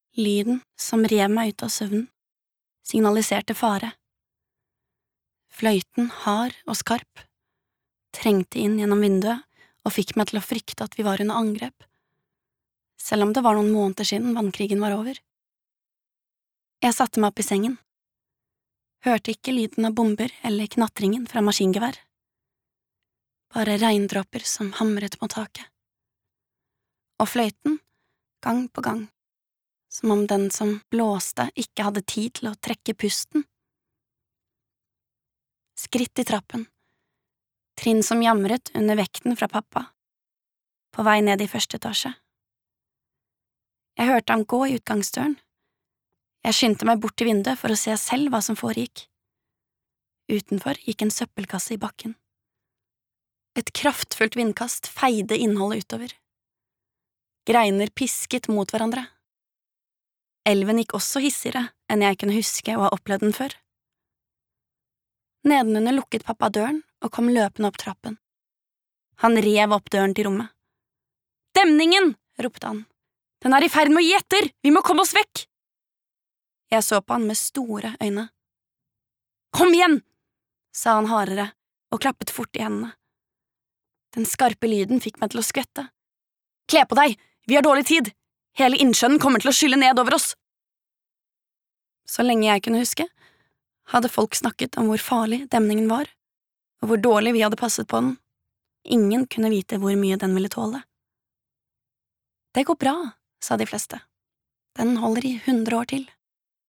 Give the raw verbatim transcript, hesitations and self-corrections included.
Lyden som rev meg ut av søvnen, signaliserte fare. Fløyten, hard og skarp, trengte inn gjennom vinduet og fikk meg til å frykte at vi var under angrep, selv om det var noen måneder siden vannkrigen var over. Jeg satte meg opp i sengen, hørte ikke lyden av bomber eller knatringen fra maskingevær, bare regndråper som hamret mot taket. Og fløyten, gang på gang, som om den som blåste ikke hadde tid til å trekke pusten. Skritt i trappen, trinn som jamret under vekten fra pappa, på vei ned i første etasje. Jeg hørte ham gå i utgangsdøren. Jeg skyndte meg bort til vinduet for å se selv hva som foregikk. Utenfor gikk en søppelkasse i bakken. Et kraftfullt vindkast feide innholdet utover. Greiner pisket mot hverandre. Elven gikk også hissigere enn jeg kunne huske å ha opplevd den før. Nedenunder lukket pappa døren og kom løpende opp trappen. Han rev opp døren til rommet. «Demningen!» ropte han. «Den er i ferd med å gi etter! Vi må komme oss vekk!» Jeg så på han med store øyne. «Kom igjen!» sa han hardere og klappet fort i hendene. Den skarpe lyden fikk meg til å skvette. «Kle på deg! Vi har dårlig tid! Hele innsjøen kommer til å skylle ned over oss!» Så lenge jeg kunne huske, hadde folk snakket om hvor farlig demningen var, og hvor dårlig vi hadde passet på den. Ingen kunne vite hvor mye den ville tåle. «Det går bra», sa de fleste. «Den holder i hundre år til.»